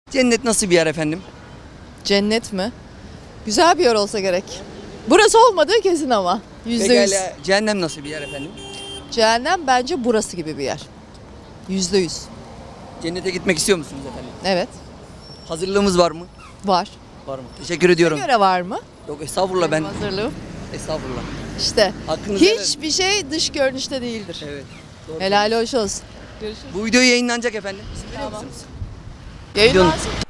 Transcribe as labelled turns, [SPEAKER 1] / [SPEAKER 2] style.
[SPEAKER 1] Cennet nasıl bir yer efendim?
[SPEAKER 2] Cennet mi? Güzel bir yer olsa gerek. Burası olmadığı kesin ama. %100.
[SPEAKER 1] Pekala cehennem nasıl bir yer efendim?
[SPEAKER 2] Cehennem bence burası gibi bir yer. %100.
[SPEAKER 1] Cennete gitmek istiyor musunuz efendim?
[SPEAKER 2] Evet.
[SPEAKER 1] Hazırlığımız var mı?
[SPEAKER 2] Var.
[SPEAKER 1] Var mı? Teşekkür ediyorum.
[SPEAKER 2] Göre var mı?
[SPEAKER 1] Yok estağfurullah ben.
[SPEAKER 2] Hazırlığım.
[SPEAKER 1] Estağfurullah.
[SPEAKER 2] İşte.
[SPEAKER 1] Hakkınızı helal edin.
[SPEAKER 2] Hiçbir şey dış görünüşte değildir.
[SPEAKER 1] Evet. Doğru.
[SPEAKER 2] Helal hoş olsun. Görüşürüz.
[SPEAKER 1] Bu video yayınlanacak efendim. İsim veriyor
[SPEAKER 2] Tamam.
[SPEAKER 1] musunuz?
[SPEAKER 2] Yayınlansın.